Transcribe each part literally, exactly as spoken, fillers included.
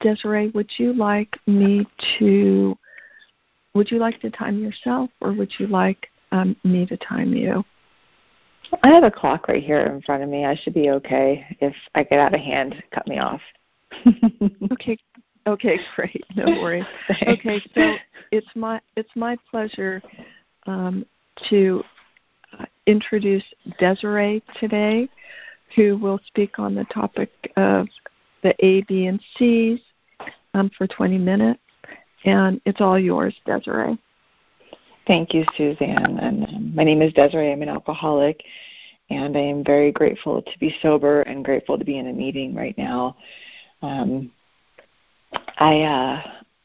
Desiree, would you like me to, would you like to time yourself, or would you like um, me to time you? I have a clock right here in front of me. I should be okay. If I get out of hand, cut me off. Okay. Okay, great. No worries. Okay, so it's my it's my pleasure um, to uh, introduce Desiree today, who will speak on the topic of the A, B, and C's um, for twenty minutes. And it's all yours, Desiree. Thank you, Suzanne. And um, my name is Desiree. I'm an alcoholic, and I am very grateful to be sober and grateful to be in a meeting right now. Um, I uh,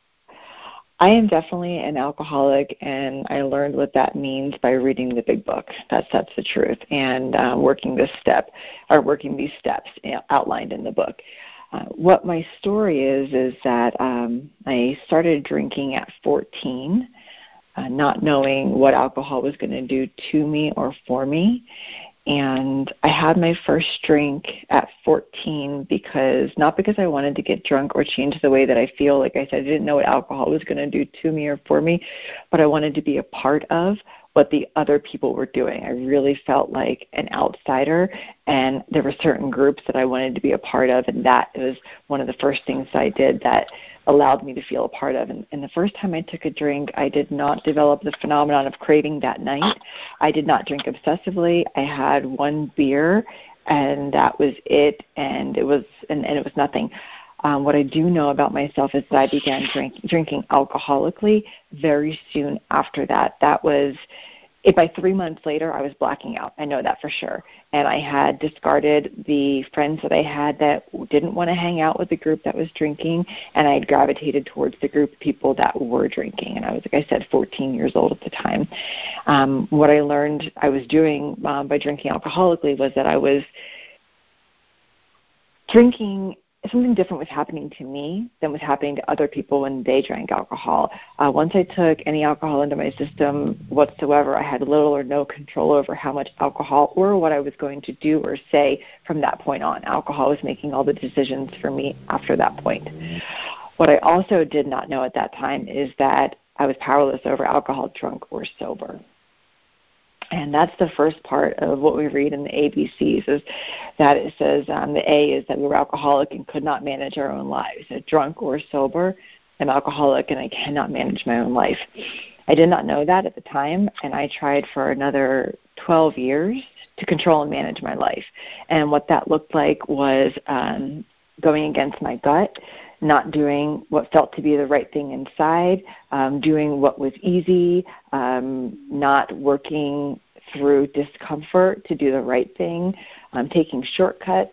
I am definitely an alcoholic, and I learned what that means by reading the Big Book. That's that's the truth, and uh, working this step or working these steps outlined in the book. Uh, what my story is is that um, I started drinking at fourteen, uh, not knowing what alcohol was going to do to me or for me. And I had my first drink at fourteen because, not because I wanted to get drunk or change the way that I feel. Like I said, I didn't know what alcohol was going to do to me or for me, but I wanted to be a part of what the other people were doing. I really felt like an outsider, and there were certain groups that I wanted to be a part of, and that was one of the first things that I did that allowed me to feel a part of. And, and the first time I took a drink, I did not develop the phenomenon of craving that night. I did not drink obsessively. I had one beer, and that was it, and it was and, and it was nothing. Um, what I do know about myself is that I began drink, drinking alcoholically very soon after that. That was, it, by three months later, I was blacking out. I know that for sure. And I had discarded the friends that I had that didn't want to hang out with the group that was drinking, and I had gravitated towards the group of people that were drinking. And I was, like I said, fourteen years old at the time. Um, what I learned I was doing um, by drinking alcoholically was that I was drinking, something different was happening to me than was happening to other people when they drank alcohol. Uh, once I took any alcohol into my system whatsoever, I had little or no control over how much alcohol or what I was going to do or say from that point on. Alcohol was making all the decisions for me after that point. What I also did not know at that time is that I was powerless over alcohol, drunk, or sober. And that's the first part of what we read in the A B Cs, is that it says um, the A is that we were alcoholic and could not manage our own lives. So drunk or sober, I'm alcoholic and I cannot manage my own life. I did not know that at the time, and I tried for another twelve years to control and manage my life. And what that looked like was um, going against my gut, not doing what felt to be the right thing inside, um, doing what was easy, um, not working through discomfort to do the right thing, um, taking shortcuts.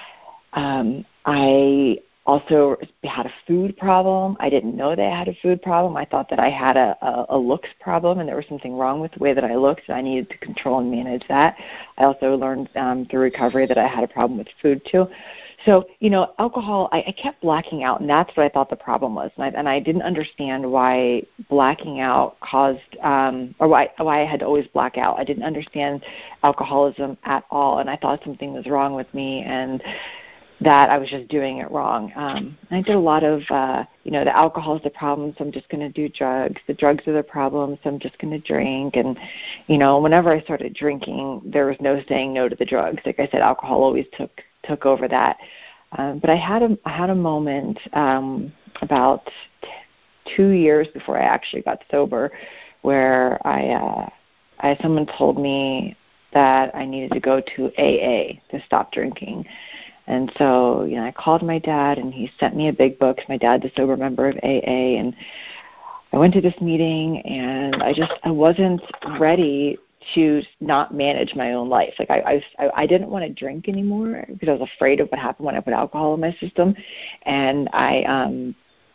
Um, I also had a food problem. I didn't know that I had a food problem. I thought that I had a, a, a looks problem, and there was something wrong with the way that I looked, and I needed to control and manage that. I also learned um, through recovery that I had a problem with food too. So, you know, alcohol, I, I kept blacking out, and that's what I thought the problem was. And I, and I didn't understand why blacking out caused, um, or why, why I had to always black out. I didn't understand alcoholism at all, and I thought something was wrong with me, and that I was just doing it wrong. Um, I did a lot of, uh, you know, the alcohol is the problem, so I'm just going to do drugs. The drugs are the problem, so I'm just going to drink. And, you know, whenever I started drinking, there was no saying no to the drugs. Like I said, alcohol always took took over that. Um, but I had a, I had a moment um, about t- two years before I actually got sober where I, uh, I someone told me that I needed to go to A A to stop drinking. And so, you know, I called my dad, and he sent me a big book. My dad's a sober member of A A, and I went to this meeting, and I just I wasn't ready to not manage my own life. Like I, I, I didn't want to drink anymore because I was afraid of what happened when I put alcohol in my system, and I, um,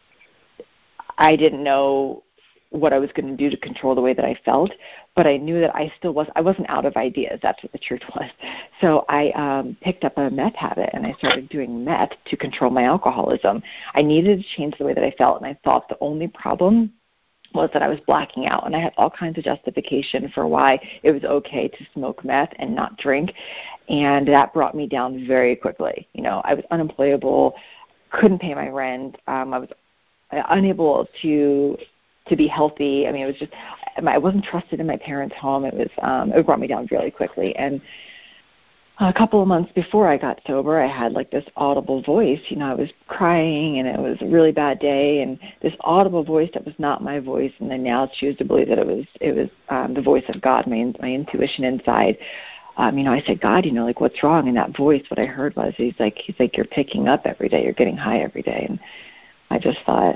I didn't know what I was going to do to control the way that I felt, but I knew that I still was, I wasn't out of ideas. That's what the truth was. So I um, picked up a meth habit, and I started doing meth to control my alcoholism. I needed to change the way that I felt, and I thought the only problem was that I was blacking out, and I had all kinds of justification for why it was okay to smoke meth and not drink, and that brought me down very quickly. You know, I was unemployable. couldn't pay my rent. Um, I was unable to to be healthy. I mean, it was just, I wasn't trusted in my parents' home. It was, um, it brought me down really quickly. And a couple of months before I got sober, I had like this audible voice. You know, I was crying and it was a really bad day, and this audible voice that was not my voice. And I now choose to believe that it was, it was um, the voice of God, my, my intuition inside. Um, you know, I said, God, you know, like, what's wrong? And that voice, what I heard was, he's like, he's like, you're picking up every day. You're getting high every day. And I just thought,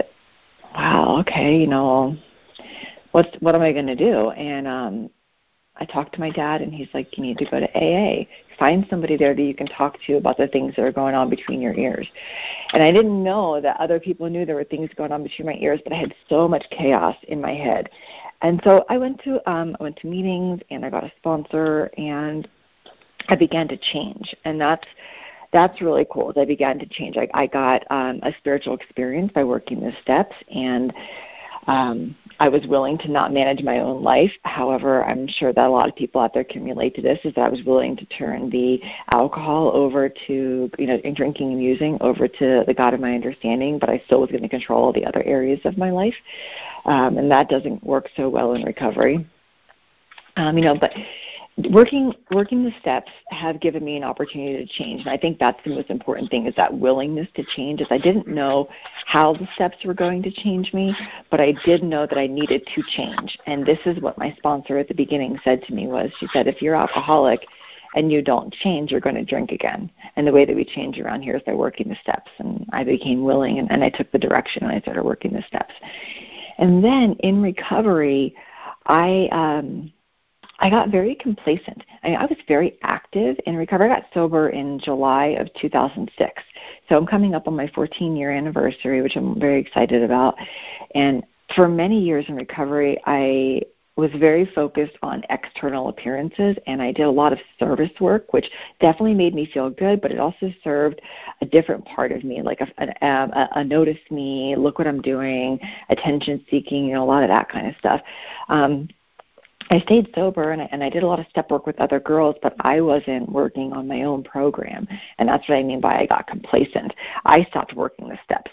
wow, okay, you know, what's, what am I going to do? And um, I talked to my dad, and he's like, you need to go to A A. Find somebody there that you can talk to about the things that are going on between your ears. And I didn't know that other people knew there were things going on between my ears, but I had so much chaos in my head. And so I went to um, I went to meetings, and I got a sponsor, and I began to change. And that's that's really cool. I began to change. I, I got um, a spiritual experience by working the steps, and um, I was willing to not manage my own life. However, I'm sure that a lot of people out there can relate to this, is that I was willing to turn the alcohol over to, you know, drinking and using over to the God of my understanding, but I still was going to control the other areas of my life. Um, and that doesn't work so well in recovery. Um, you know, but working working the steps have given me an opportunity to change. And I think that's the most important thing, is that willingness to change. Is I didn't know how the steps were going to change me, but I did know that I needed to change. And this is what my sponsor at the beginning said to me was, she said, if you're alcoholic and you don't change, you're going to drink again. And the way that we change around here is by working the steps. And I became willing, and, and I took the direction, and I started working the steps. And then in recovery, I um, I got very complacent. I, mean, I was very active in recovery. I got sober in July of two thousand six. So I'm coming up on my fourteen-year anniversary, which I'm very excited about. And for many years in recovery, I was very focused on external appearances, and I did a lot of service work, which definitely made me feel good, but it also served a different part of me, like a, a, a, a notice me, look what I'm doing, attention seeking, you know, a lot of that kind of stuff. Um, I stayed sober, and I, and I did a lot of step work with other girls, but I wasn't working on my own program, and that's what I mean by I got complacent. I stopped working the steps.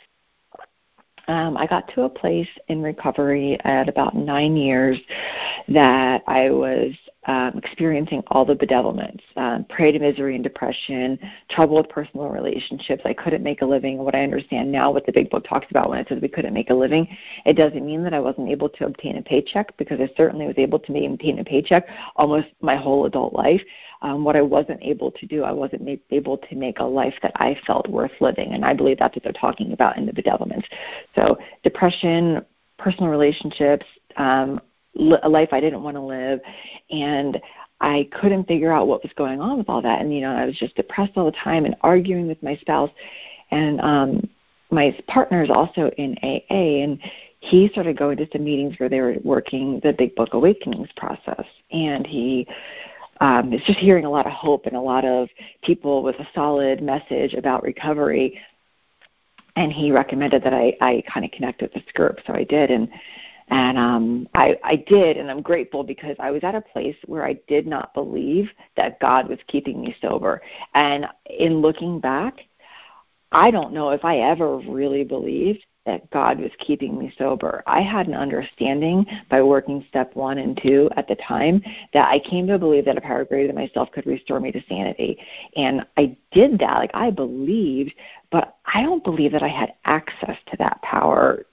Um, I got to a place in recovery at about nine years that I was um, experiencing all the bedevilments, um, prey to misery and depression, trouble with personal relationships. I couldn't make a living. What I understand now, what the big book talks about when it says we couldn't make a living, it doesn't mean that I wasn't able to obtain a paycheck, because I certainly was able to maintain a paycheck almost my whole adult life. Um, what I wasn't able to do, I wasn't ma- able to make a life that I felt worth living, and I believe that's what they're talking about in the bedevilments. So depression, personal relationships, um, li- a life I didn't want to live, and I couldn't figure out what was going on with all that. And, you know, I was just depressed all the time and arguing with my spouse. And um, my partner is also in A A, and he started going to some meetings where they were working the Big Book Awakenings process. And he um, is just hearing a lot of hope and a lot of people with a solid message about recovery. And he recommended that I, I kind of connect with this group, so I did, and and um, I, I did, and I'm grateful, because I was at a place where I did not believe that God was keeping me sober. And in looking back, I don't know if I ever really believed that God was keeping me sober. I had an understanding by working step one and two at the time that I came to believe that a power greater than myself could restore me to sanity. And I did that, like I believed, but I don't believe that I had access to that power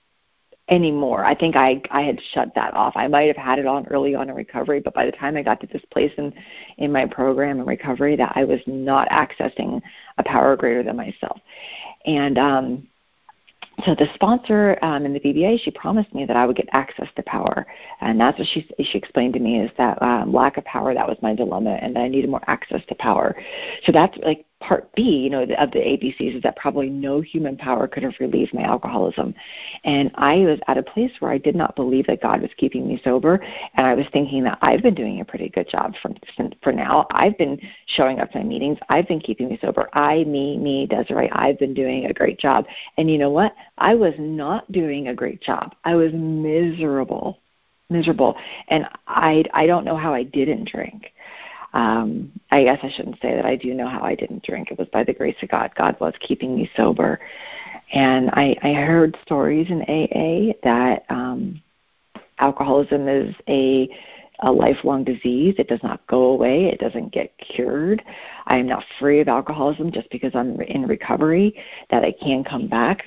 anymore. I think I I had shut that off. I might have had it on early on in recovery, but by the time I got to this place in, in my program in recovery, that I was not accessing a power greater than myself. And um So the sponsor um, in the B B A, she promised me that I would get access to power, and that's what she she explained to me, is that um, lack of power, that was my dilemma, and that I needed more access to power. So that's like part B, you know, of the A B Cs, is that probably no human power could have relieved my alcoholism. And I was at a place where I did not believe that God was keeping me sober, and I was thinking that I've been doing a pretty good job for, for now. I've been showing up to my meetings. I've been keeping me sober. I, me, me, Desiree, I've been doing a great job. And you know what? I was not doing a great job. I was miserable, miserable. And I, I don't know how I didn't drink. Um, I guess I shouldn't say that I do know how I didn't drink. It was by the grace of God. God was keeping me sober. And I, I heard stories in A A that um, alcoholism is a, a lifelong disease. It does not go away. It doesn't get cured. I am not free of alcoholism just because I'm in recovery, that I can come back.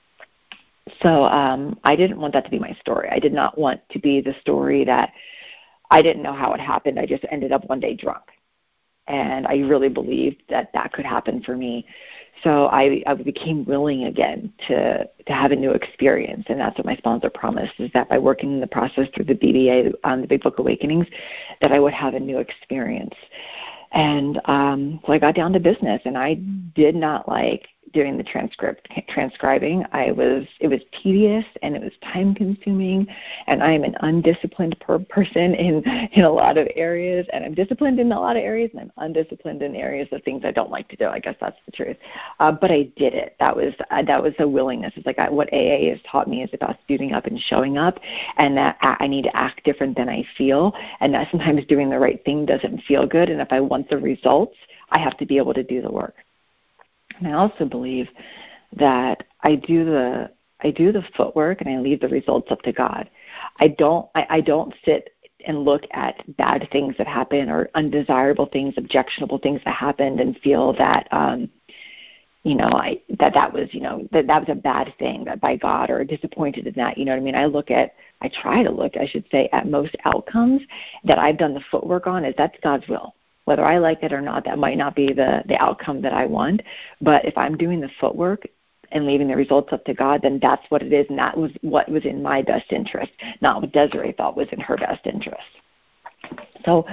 So um, I didn't want that to be my story. I did not want to be the story that I didn't know how it happened. I just ended up one day drunk. And I really believed that that could happen for me. So I, I became willing again to, to have a new experience. And that's what my sponsor promised, is that by working in the process through the B B A, um, the Big Book Awakenings, that I would have a new experience. And um, so I got down to business, and I did not like doing the transcript transcribing. I was it was tedious and it was time consuming, and I am an undisciplined per- person in in a lot of areas, and I'm disciplined in a lot of areas, and I'm undisciplined in areas of things I don't like to do. I guess that's the truth. Uh, but I did it. That was uh, that was the willingness. It's like I, what A A has taught me is about suiting up and showing up, and that I need to act different than I feel, and that sometimes doing the right thing doesn't feel good, and if I want the results, I have to be able to do the work. And I also believe that I do the I do the footwork and I leave the results up to God. I don't I, I don't sit and look at bad things that happen or undesirable things, objectionable things that happened, and feel that um, you know I that that was you know that that was a bad thing that by God, or disappointed in that. You know what I mean? I look at I try to look I should say at most outcomes that I've done the footwork on as that's God's will. Whether I like it or not, that might not be the, the outcome that I want. But if I'm doing the footwork and leaving the results up to God, then that's what it is, and that was what was in my best interest, not what Desiree thought was in her best interest. So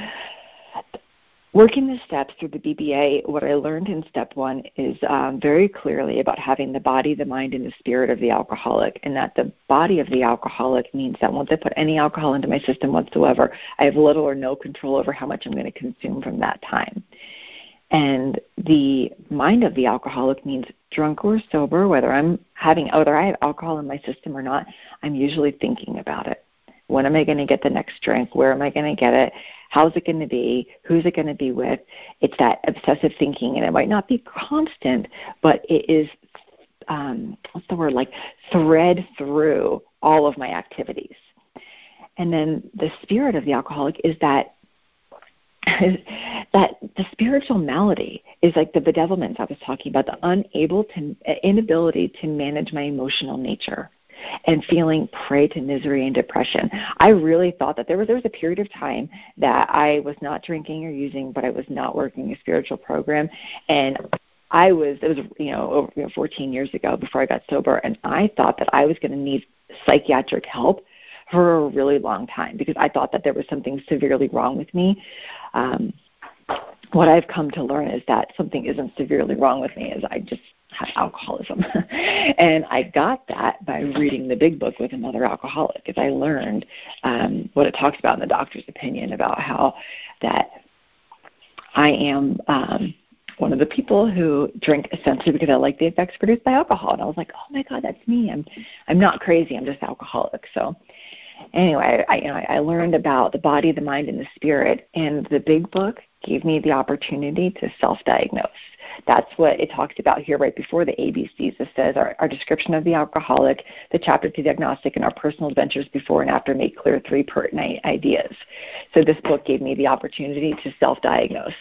working the steps through the B B A, what I learned in step one is um, very clearly about having the body, the mind, and the spirit of the alcoholic, and that the body of the alcoholic means that once I put any alcohol into my system whatsoever, I have little or no control over how much I'm going to consume from that time. And the mind of the alcoholic means drunk or sober, whether I'm having, whether I have alcohol in my system or not, I'm usually thinking about it. When am I going to get the next drink? Where am I going to get it? How's it going to be? Who's it going to be with? It's that obsessive thinking, and it might not be constant, but it is, um, what's the word, like thread through all of my activities. And then the spirit of the alcoholic is that that the spiritual malady is like the bedevilment I was talking about, the unable to, inability to manage my emotional nature, and feeling prey to misery and depression. I really thought that there was there was a period of time that I was not drinking or using, but I was not working a spiritual program, and I was it was you know over you know, fourteen years ago before I got sober, and I thought that I was going to need psychiatric help for a really long time because I thought that there was something severely wrong with me. Um, what I've come to learn is that something isn't severely wrong with me, is I just have alcoholism. And I got that by reading the Big Book with another alcoholic, as I learned um, what it talks about in the doctor's opinion about how that I am um, one of the people who drink essentially because I like the effects produced by alcohol. And I was like, oh, my God, that's me. I'm I'm not crazy. I'm just alcoholic. So anyway, I, you know, I learned about the body, the mind, and the spirit, and the Big Book gave me the opportunity to self-diagnose. That's what it talks about here right before the A B Cs. It says our, our description of the alcoholic, the chapter to diagnostic, and our personal adventures before and after make clear three pertinent ideas. So this book gave me the opportunity to self-diagnose.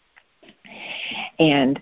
And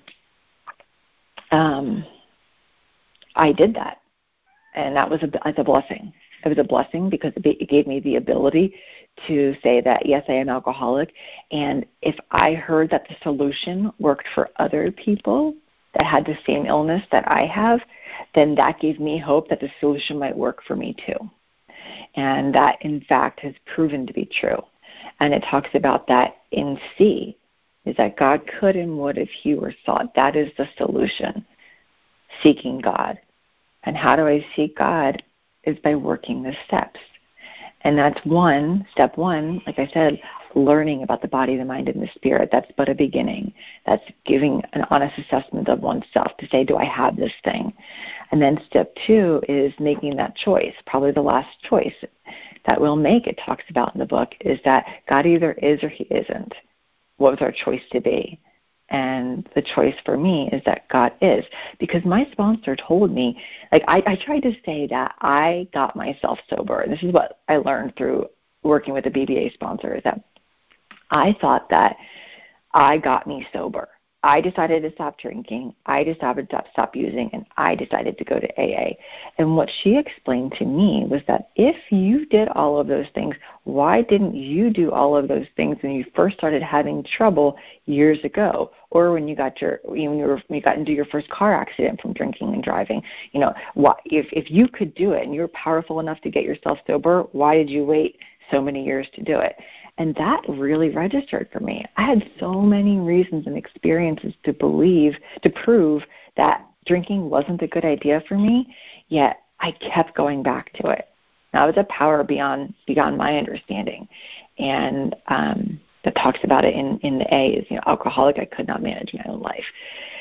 um, I did that, and that was a, that's a blessing. It was a blessing because it gave me the ability to say that, yes, I am alcoholic, and if I heard that the solution worked for other people that had the same illness that I have, then that gave me hope that the solution might work for me too. And that, in fact, has proven to be true. And it talks about that in C, is that God could and would if he were sought. That is the solution, seeking God. And how do I seek God? Is by working the steps. And that's one, step one, like I said, learning about the body, the mind, and the spirit. That's but a beginning. That's giving an honest assessment of oneself to say, do I have this thing? And then step two is making that choice, probably the last choice that we'll make, it talks about in the book, is that God either is or he isn't. what was our choice to be? And the choice for me is that God is. Because my sponsor told me, like I, I tried to say that I got myself sober. And this is what I learned through working with a B B A sponsor, is that I thought that I got me sober. I decided to stop drinking, I decided to stop using, and I decided to go to A A. And what she explained to me was that if you did all of those things, why didn't you do all of those things when you first started having trouble years ago, or when you got your when you, were, when you got into your first car accident from drinking and driving? You know, why, if if you could do it and you're powerful enough to get yourself sober, why did you wait so many years to do it? And that really registered for me. I had so many reasons and experiences to believe, to prove that drinking wasn't a good idea for me, yet I kept going back to it. Now, it's a power beyond beyond my understanding. And um, that talks about it in, in the A is, you know, alcoholic, I could not manage my own life.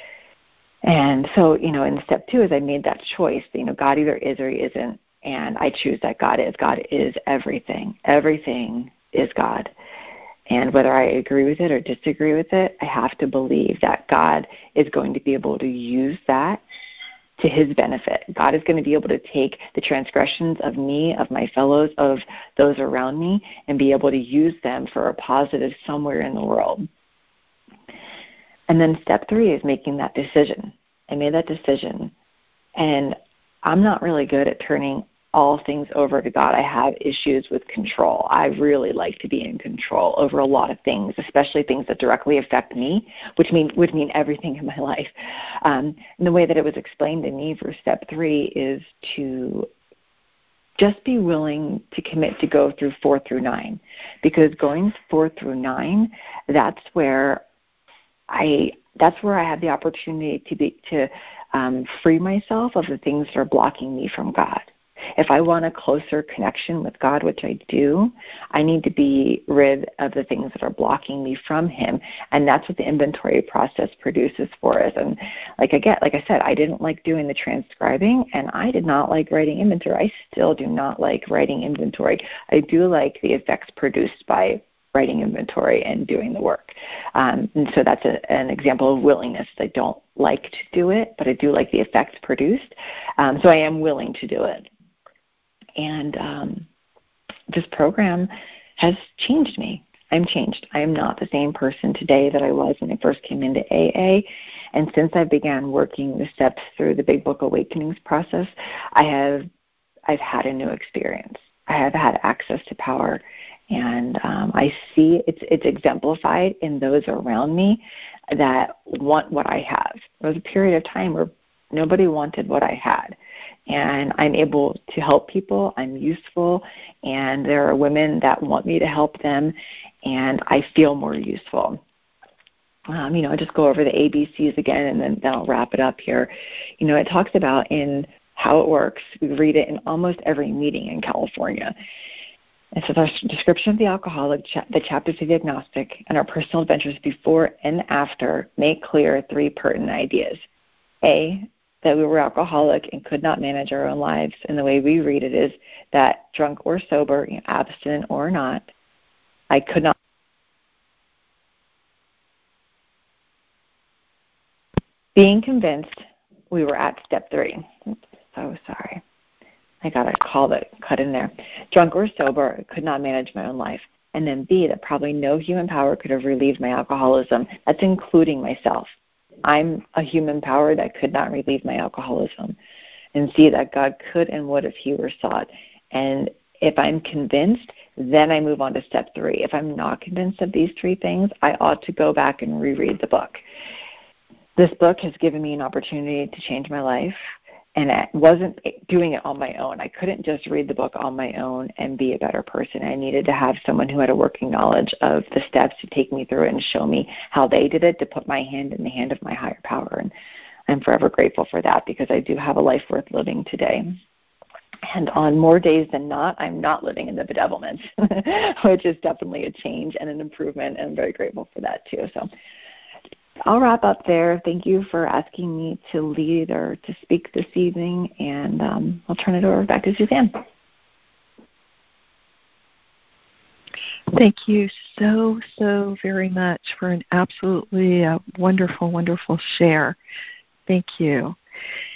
And so, you know, in step two is I made that choice, you know, God either is or he isn't, and I choose that God is. God is everything. Everything is God. And whether I agree with it or disagree with it, I have to believe that God is going to be able to use that to his benefit. God is going to be able to take the transgressions of me, of my fellows, of those around me, and be able to use them for a positive somewhere in the world. And then step three is making that decision. I made that decision. And I'm not really good at turning all things over to God. I have issues with control. I really like to be in control over a lot of things, especially things that directly affect me, which mean would mean everything in my life. Um, and the way that it was explained to me for step three is to just be willing to commit to go through four through nine, because going four through nine, that's where I that's where I have the opportunity to be to um, free myself of the things that are blocking me from God. If I want a closer connection with God, which I do, I need to be rid of the things that are blocking me from him. And that's what the inventory process produces for us. And like I get, like I said, I didn't like doing the transcribing, and I did not like writing inventory. I still do not like writing inventory. I do like the effects produced by writing inventory and doing the work. Um, and so that's a, an example of willingness. I don't like to do it, but I do like the effects produced. Um, so I am willing to do it. And um, this program has changed me. I'm changed. I am not the same person today that I was when I first came into A A. And since I began working the steps through the Big Book Awakenings process, I have I've had a new experience. I have had access to power, and um, I see it's it's exemplified in those around me that want what I have. There was a period of time where nobody wanted what I had. And I'm able to help people. I'm useful. And there are women that want me to help them. And I feel more useful. Um, you know, I'll just go over the A B Cs again, and then, then I'll wrap it up here. You know, it talks about in how it works. We read it in almost every meeting in California. It says our description of the alcoholic, cha- the chapters of the agnostic, and our personal adventures before and after make clear three pertinent ideas. A, that we were alcoholic and could not manage our own lives. And the way we read it is that drunk or sober, you know, abstinent or not, I could not. Being convinced we were at step three. Oops, so sorry. I got a call that cut in there. Drunk or sober, could not manage my own life. And then B, that probably no human power could have relieved my alcoholism. That's including myself. I'm a human power that could not relieve my alcoholism. And see that God could and would if he were sought. And if I'm convinced, then I move on to step three. If I'm not convinced of these three things, I ought to go back and reread the book. This book has given me an opportunity to change my life. And I wasn't doing it on my own. I couldn't just read the book on my own and be a better person. I needed to have someone who had a working knowledge of the steps to take me through it and show me how they did it, to put my hand in the hand of my higher power. And I'm forever grateful for that, because I do have a life worth living today. And on more days than not, I'm not living in the bedevilments, which is definitely a change and an improvement, and I'm very grateful for that too. So I'll wrap up there. Thank you for asking me to lead or to speak this evening, and um, I'll turn it over back to Suzanne. Thank you so, so very much for an absolutely uh, wonderful, wonderful share. Thank you.